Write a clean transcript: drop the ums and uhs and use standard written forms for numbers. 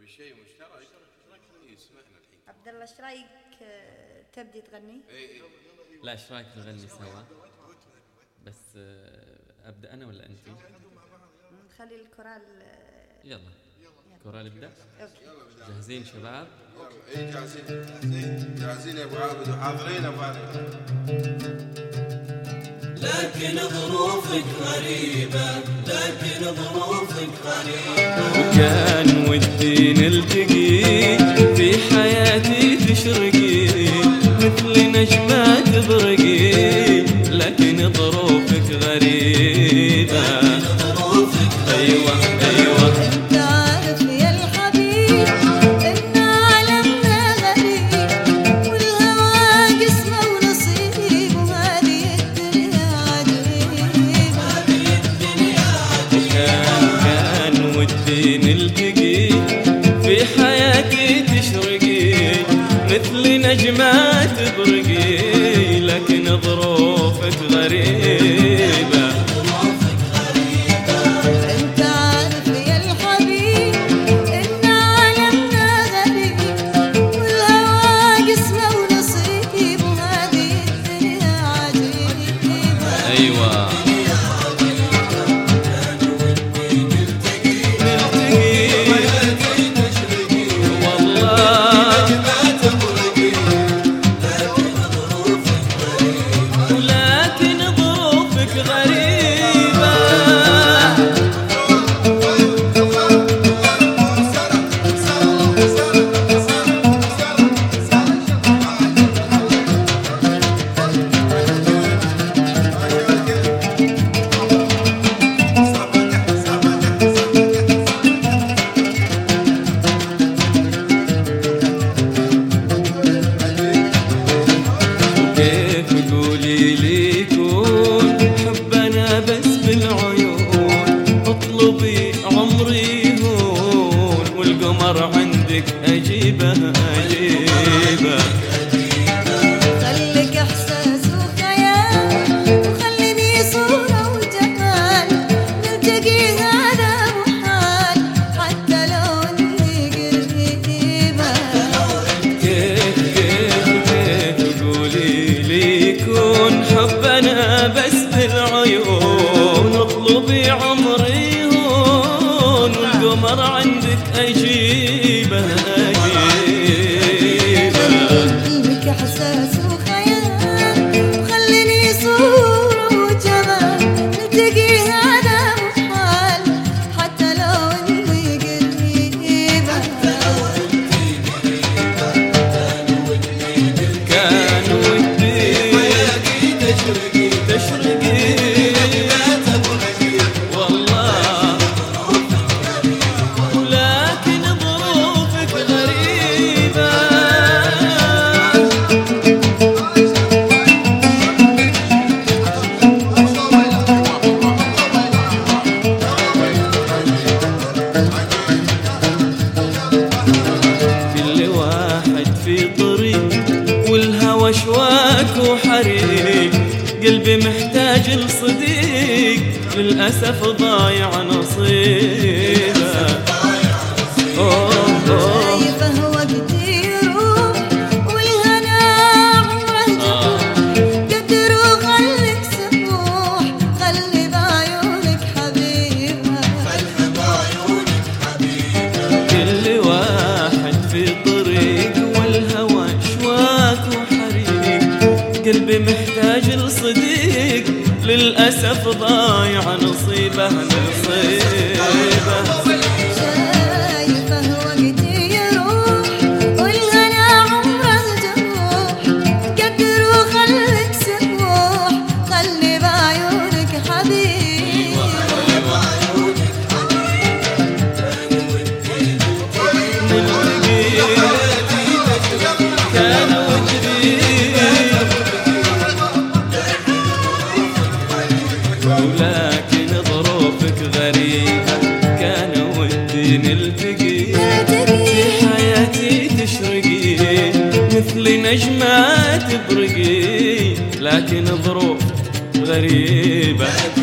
نبي شيء مشترك يسمعنا الحين. عبد الله ايش رايك تبدي تغني؟ لا ايش رايك نغني سوا؟ بس ابدا انا ولا انت؟ نخلي الكورال. يلا كورال ابدا. جاهزين شباب؟ اي جاهزين جاهزين يا ابو عابد وحاضرين ابو عابد. لكن ظروفك غريبة، لكن ظروفك غريبة. وكان ودي نلتقي في حياتي تشرقي مثل نجمة تبرقي، لكن ظروفك غريبة. أيوة أيوة. أنت عارف يا الحبيب إن عالمنا غريب، والهوى قسمة ونصيب، وهذه الدنيا عجيبة. كان ودي نلتقي في حياتي تشرقي مثل نجمة تبرقي، لكن ظروفك غريبة. أنت عارف يا الحبيب إن عالمنا غريب، والهوى قسمة ونصيب، وهذه الدنيا عجيبة. أيوة عندك أجيبة أجيبة. خليك إحساس وخيال، وخليني صورة وجمال، نلتقي هذا محال حتى لو إني قريبة. كيف تقولي لي يكون حبنا بس بالعيون، اطلبي عمري هون والقمر عندك أجيبة أجيبة. قلبك إحساس وخيال، وخليني صورة وجمال، نلتقي هذا محال حتى لو إني قريبة. كان ودي تشرقي والله، لكن ظروفك غريبة. كل واحد في طريق والهوى شواك وحريق، قلبي محتاج لصديق للأسف ضايع نصيبه. خايفة وقتي يروح والهنا عمره جروح، قدر وخليك سموح، خلي بعيونك حبيبة. كل واحد في طريق والهوى شواك وحريق، قلبي محتاج لصديق للأسف ضايع نصيبه نصيبه. شايفة وقتي يروح والهنا عمره جروح، قدر وخليك سموح، خلي بعيونك حبيبة. كان ودي ولكن ظروفك غريبة. كان ودي نلتقي في حياتي تشرقي مثل نجمة تبرقي، لكن ظروف غريبة.